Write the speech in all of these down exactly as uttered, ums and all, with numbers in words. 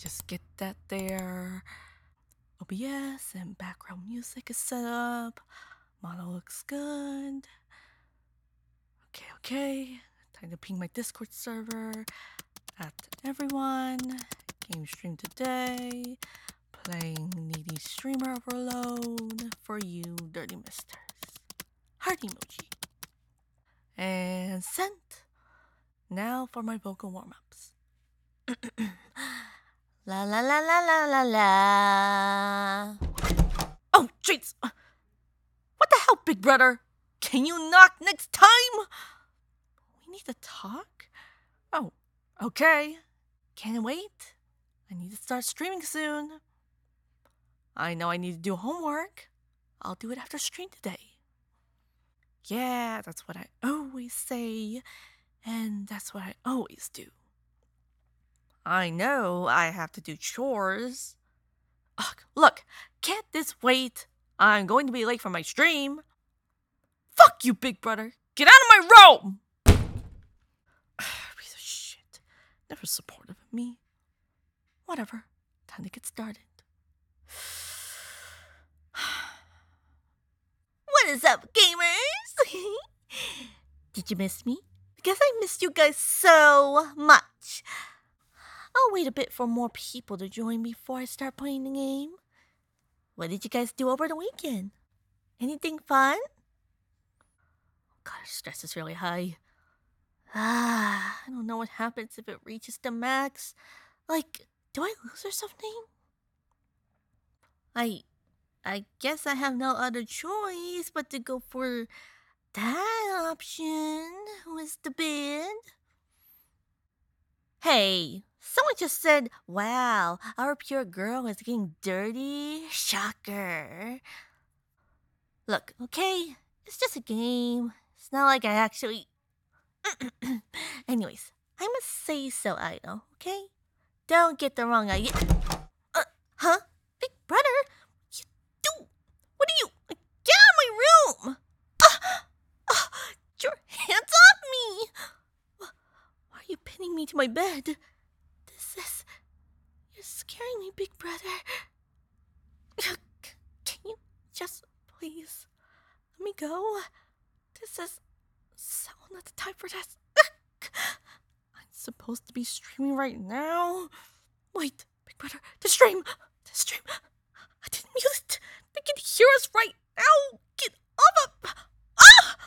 just get that there. O B S and background music is set up. Model looks good. Okay, okay. Time to ping my Discord server. At everyone. Game stream today. Playing Needy Streamer Overload for you dirty misters. Heart emoji. And sent. Now for my vocal warm-ups. La la la la la la la. Oh, jeez. What the hell, big brother? Can you knock next time? We need to talk? Oh, okay. Can't wait. I need to start streaming soon. I know I need to do homework. I'll do it after stream today. Yeah, that's what I always say. And that's what I always do. I know I have to do chores. Ugh, look, can't this wait? I'm going to be late for my stream. Fuck you, big brother. Get out of my room! Piece of shit. Never supportive of me. Whatever. Time to get started. What is up, gamers? Did you miss me? Because I missed you guys so much. I'll wait a bit for more people to join before I start playing the game. What did you guys do over the weekend? Anything fun? God, stress is really high. Ah, I don't know what happens if it reaches the max. Like, do I lose or something? I... I guess I have no other choice but to go for that option. Was the bid? Hey, someone just said, wow, our pure girl is getting dirty. Shocker. Look, okay, it's just a game. It's not like I actually... Anyways, I must say so, Idol, okay? Don't get the wrong idea. Uh, huh? Big brother? You do? What are you? Get out of my room! Uh, uh, your hands off me! Why are you pinning me to my bed? This is... You're scaring me, big brother. Can you just please let me go? This is so not the time for this. I'm supposed to be streaming right now. Wait, big brother, the stream, the stream. I didn't mute it. They can hear us right now. Get off of... Ah!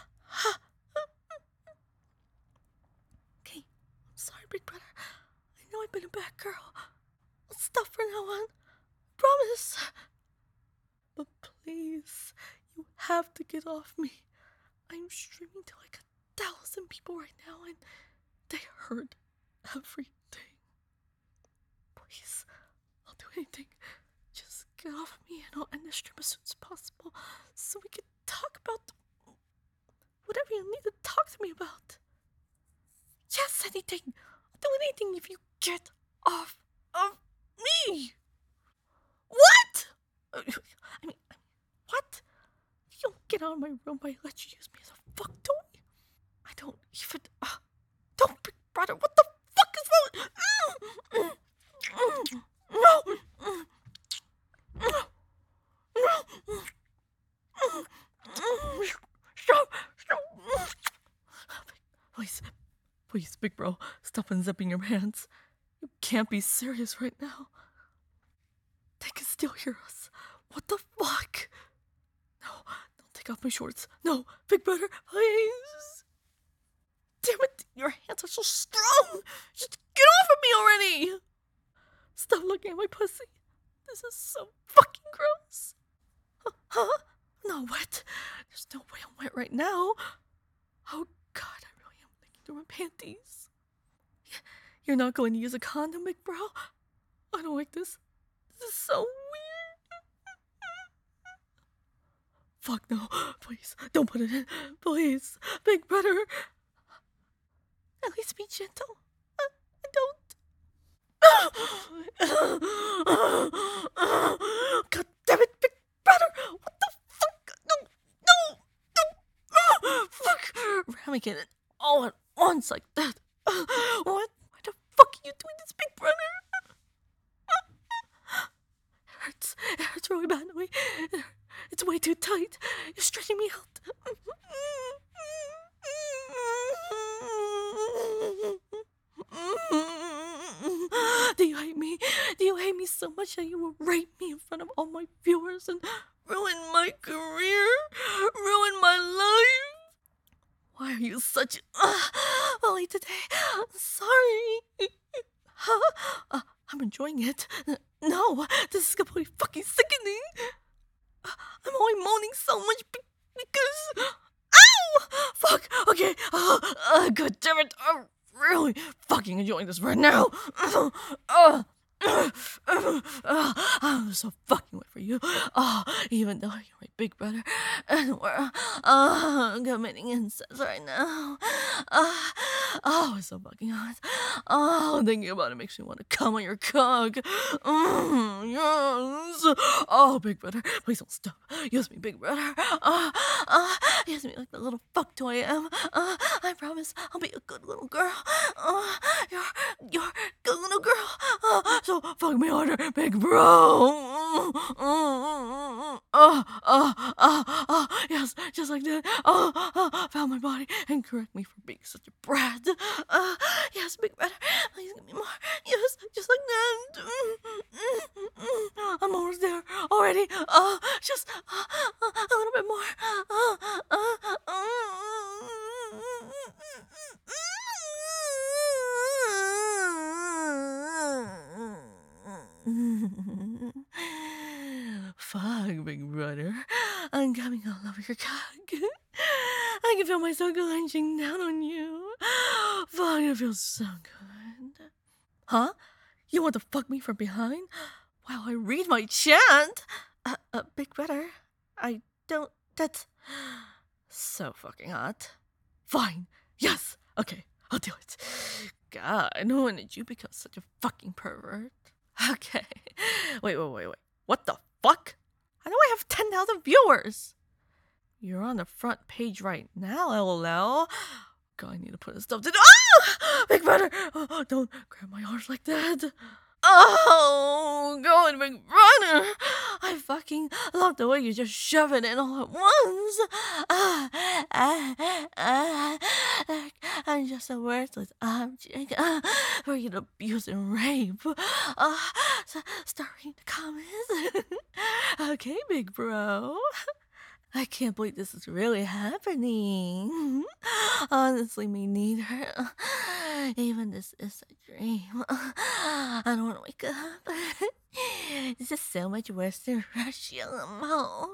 Okay, I'm sorry, big brother. I know I've been a bad girl. I'll stop from now on. Promise. But please, you have to get off me. I'm streaming to like a thousand people right now and they heard everything. Please, I'll do anything. Just get off me and I'll end the stream as soon as possible so we can talk about whatever you need to talk to me about. Yes, anything. I'll do anything if you get off of me. What? I mean, what? You don't get out of my room by let you use me as a fuck toy. I don't even... Uh, don't, big brother. What the fuck is wrong? No. No. Stop. Stop. Please. Please, big bro. Stop unzipping your hands. You can't be serious right now. They can still hear us. What the fuck? No, don't take off my shorts. No, big brother, please. Damn it, your hands are so strong. Just get off of me already. Stop looking at my pussy. This is so fucking gross. Huh? huh? No, what? There's no way I'm wet right now. Oh God, I really am thinking through my panties. You're not going to use a condom, big bro? I don't like this. This is so weird. Fuck no. Please, don't put it in. Please. Big brother. At least be gentle. I, I don't. God damn it, big brother. What the fuck? No, no, no. Fuck. Ramming it all at once like that. What? Why the fuck are you doing this, big brother? way too tight. You're stretching me out. Do you hate me? Do you hate me so much that you will rape me in front of all my viewers and ruin my career? Ruin my life? Why are you such uh, Molly today? I'm sorry. Huh? Uh, I'm enjoying it. No, this is completely fucking sickening. I'm only moaning so much be- because... Ow! Fuck! Okay. Uh, uh, God damn it. I'm really fucking enjoying this right now. Uh, uh, uh, uh, uh, I'm so fucking wait for you. Oh, even though you're my big brother and we're uh, committing incest right now. Uh, oh, it's so fucking hot. Oh, thinking about it makes me want to come on your cock. Mm, yes. Oh, big brother, please don't stop. Use me, big brother. Uh, uh, use me like the little fuck toy I am. Uh, I promise I'll be a good little girl. Uh, you're, you're a good little girl. Uh, so fuck me harder, big bro. Uh, uh, uh, uh, uh, yes, just like that. Uh, uh, found my body and correct me for being such a brat. Uh, yes, big brother, please give me more. Yes, just like that. I'm almost there already. Uh, just uh, uh, a little bit more. Uh, uh, uh, Fuck, big brother. I'm coming all over your cock. I can feel myself clenching down on you. Fuck, it feels so good. Huh? You want to fuck me from behind while I read my chant? Uh, uh, big brother, I don't... That's so fucking hot. Fine. Yes. Okay, I'll do it. God, when did you become such a fucking pervert? Okay. Wait, wait, wait, wait. What the fuck? I know I have ten thousand viewers. You're on the front page right now, lol. God, I need to put this stuff to... Oh! Big brother! Oh, don't grab my arms like that. Oh, God, big brother! I fucking love the way you just shove it in all at once. Ah, ah, ah, like I'm just a worthless object uh, for you to abuse and rape. Uh, so start reading the comments. Okay, big bro. I can't believe this is really happening. Honestly, me neither. Even this is a dream. I don't want to wake up. This is so much worse than Russia. Mo.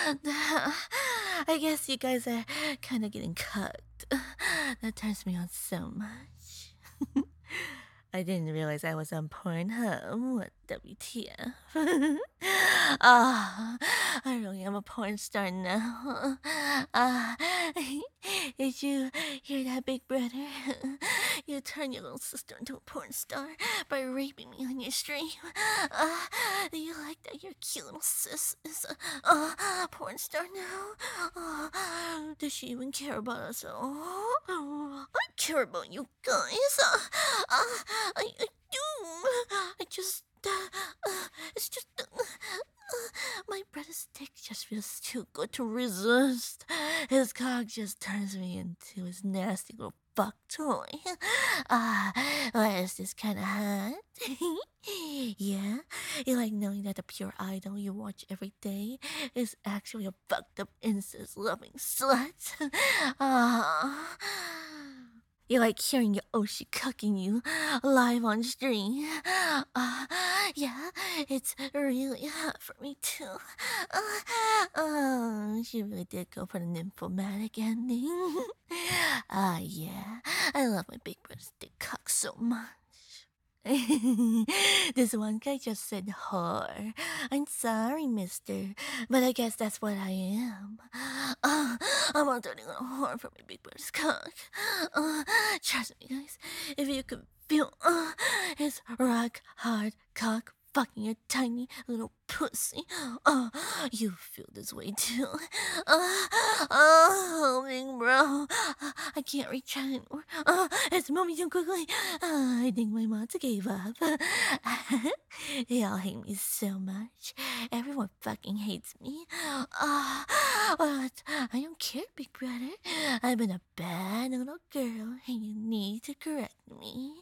I guess you guys are kind of getting cooked. That turns me on so much. I didn't realize I was on Pornhub. What W T F? Ah, I really am a porn star now. Ah, did you hear that, big brother? You turned your little sister into a porn star by raping me on your stream. Ah, do you like that your cute little sis is a uh, porn star now? Uh, does she even care about us at all? I care about you guys. Uh, uh, I, I do. I just, uh, uh, it's just, uh, uh, my brother's dick just feels too good to resist. His cock just turns me into his nasty little fuck toy. Ah, uh, why is this kind of hot? Yeah, you like knowing that the pure idol you watch every day is actually a fucked up incest-loving slut? Ah. You like hearing your Oshi cucking you live on stream. Uh, yeah, it's really hot for me too. Uh, oh, she really did go for the nymphomatic ending. Ah, uh, yeah, I love my big brother's dick cock so much. This one guy just said whore. I'm sorry, mister, but I guess that's what I am. Uh, I'm a dirty little whore for my big brother's cock. Uh, trust me, guys, if you could feel uh, his rock hard cock fucking a tiny little pussy. Uh, you feel this way too. Uh, oh, big bro. I can't reach out anymore. Uh, it's moving too quickly. Uh, I think my mods gave up. They all hate me so much. Everyone fucking hates me. Uh, but I don't care, big brother. I've been a bad little girl, and you need to correct me.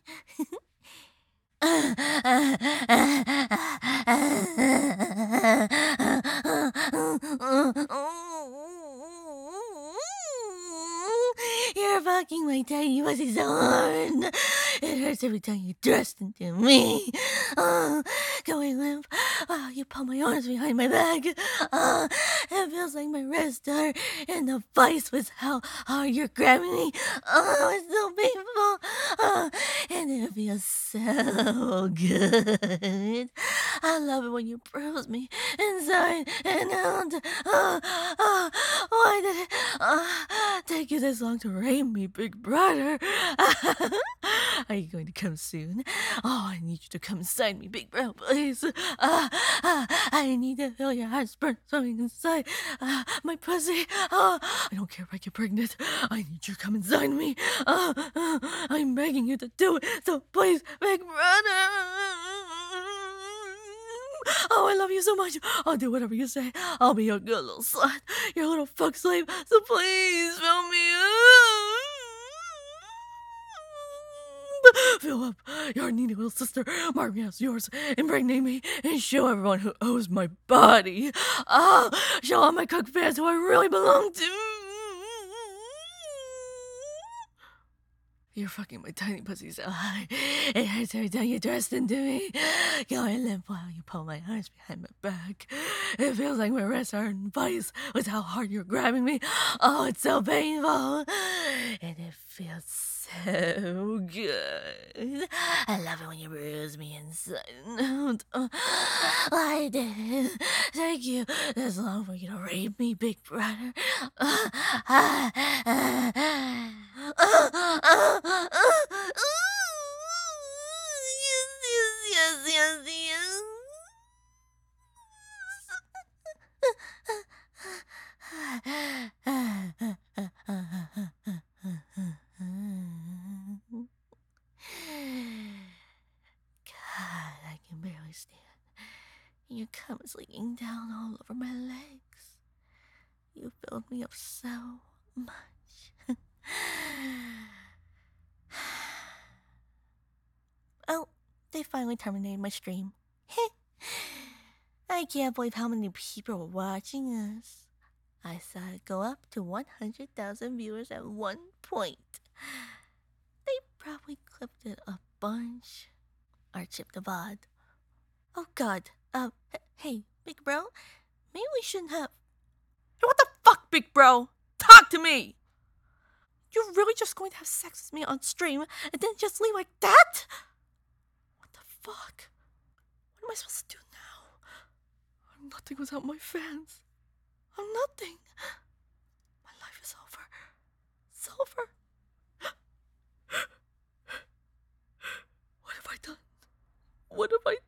You're fucking my tiny pussy so hard. It hurts every time you thrust into me. Uh, going limp. Oh, you pull my arms behind my back. Uh, it feels like my wrists are in the vice with how hard you're grabbing me. Oh, it's so painful. Uh, and it feels so good. I love it when you bruise me inside and out. Uh, uh, why did it uh, take you this long to rape me, big brother? Are you going to come soon? Oh, I need you to come inside me, big bro, please. Uh, uh, I need to feel your heart burn something inside uh, my pussy. Uh, I don't care if I get pregnant. I need you to come inside me. Uh, uh, I'm begging you to do it, so please, big brother. Oh, I love you so much. I'll do whatever you say. I'll be your good little slut, your little fuck slave. So please fill me up. Fill up your needy little sister, mark me as yours, impregnate me, and show everyone who owes my body. Ah, show all my cook fans who I really belong to. You're fucking my tiny pussy so high. It hurts every time you thrust into me. Going limp while you pull my arms behind my back. It feels like my wrists are in vice with how hard you're grabbing me. Oh, it's so painful. And it feels so good. I love it when you bruise me inside and out. I did take you this long for you to rape me, big brother. Yes, yes, yes, yes, God, I can barely stand. Your cum is leaking down all over my legs. You filled me up so much. Oh, they finally terminated my stream. I can't believe how many people were watching us. I saw it go up to one hundred thousand viewers at one point. They probably clipped it a bunch. Or chipped the V O D. Oh god, um, h- hey, big bro, maybe we shouldn't have... Hey, what the fuck, big bro? Talk to me! You're really just going to have sex with me on stream and then just leave like that? What the fuck? What am I supposed to do now? I'm nothing without my fans. I'm nothing. My life is over. It's over. What have I done? What have I